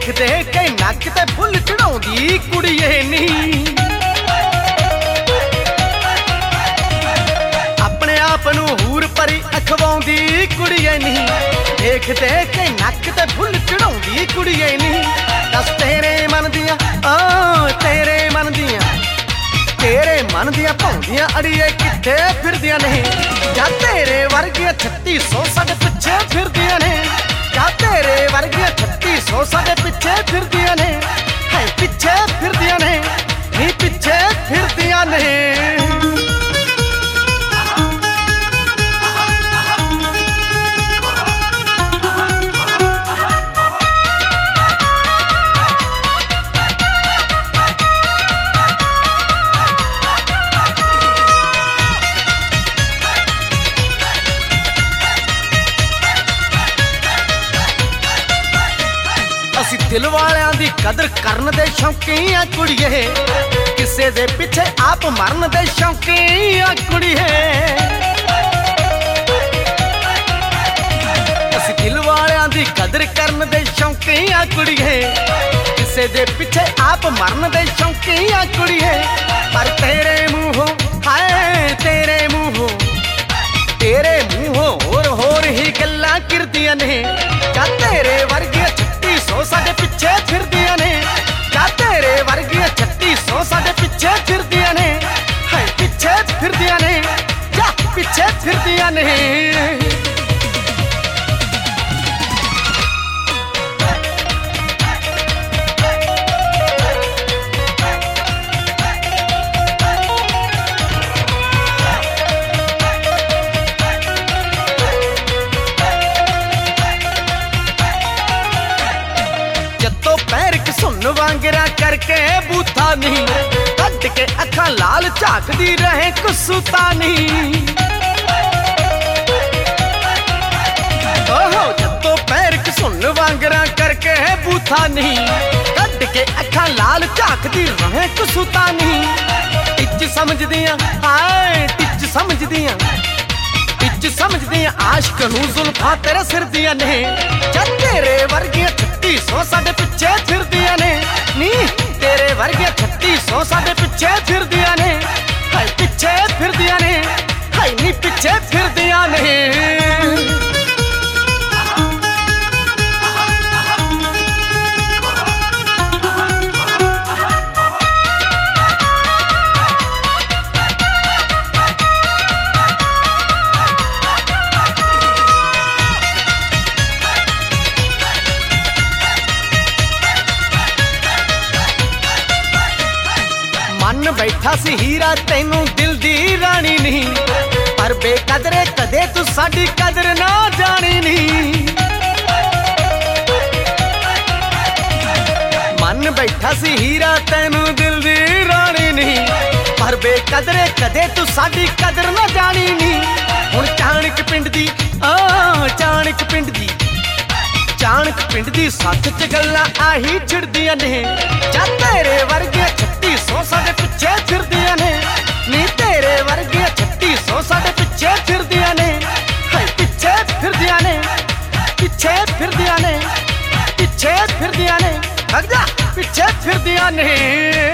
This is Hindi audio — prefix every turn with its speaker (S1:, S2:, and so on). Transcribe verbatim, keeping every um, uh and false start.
S1: देख देख के नक ते फुल चढ़ाउंदी कुड़िए नी। अपने आप नू हूर परी अखवाउंदी कुड़िए नी। देख देख के नक ते फुल चढ़ाउंदी कुड़िए नी। दस तेरे मन दियां आ तेरे मन दियां तेरे मन दियां भौंदियां अड़िए कित्थे फिरदियां ने। जा तेरे वर्गियां छत्ती सौ साडे पिछे फिरदियां ने। जा तेरे वर्गियां छत्ती सौ साडे पिछे फिरदियां ने। है पिछे फिरदियां ने नी पिछे फिरदियां ने। दिल वालियां दी कदर करन दे शौकी आ कुड़िए। किसे दे पिछे आप मरन दे शौकी आ कुड़िए। असी दिल वालियां दी कदर करन दे शौकी आ कुड़िए। किसे दे पिछे आप मरन दे शौकी आ कुड़िए। पर तेरे मूंहों हाय तेरे मूंहों तेरे मूंहों होर होर ही गल्लां किरदियां ने। क्या तेरे वर्गियां छत्ती सौ साडे पिछे फिरदियां ने। क्या तेरे वर्गियां छत्ती सौ साडे पिछे फिरदियां ने। है पिछे फिरदियां ने क्या पिछे फिरदियां ने। सुन वांगरा करके बूथा नहीं कट के अखा लाल झाकदी रहे कुसुता नहीं। ओहो जत्तो पैर सुन वांगरा करके बूथा नहीं कट के अखा लाल झाकदी रहे कुसुता नहीं। टिच समझदियां हाय टिच समझदियां टिच समझदियां आशिक नूं जुल्फां तेरे सिर दियां ने। जा तेरे वर्गियां छत्ती सौ साडे पिछे फिरदियां ने नी। तेरे वर्गियां छत्ती सौ साडे पिछे फिरदियां ने। हाय पिछे फिरदियां ने हाय नी पिछे फिरदियां ने। मन बैठा सी हीरा तैनू दिल दी रानी नहीं। पर बेकदरे कदे तू साडी कदर ना जानी नहीं। मन बैठा सी हीरा तैनू दिल दी रानी नहीं। पर बेकदरे कदे तू साडी कदर ना जानी नहीं। हुण चाणक पिंड दी आ चाणक पिंड दी चाणक पिंड दी सच च गल्लां आही छिड़दियां ने। जा तेरे वर्गियां छत्ती सौ साडे पिछे फिरदियां ने नी। तेरे वर्गियां छत्ती सौ साडे पिछे फिरदियां ने। हाय पिछे फिरदियां ने पिछे फिरदियां ने पिछे फिरदियां ने। हट जा पिछे फिरदियां ने।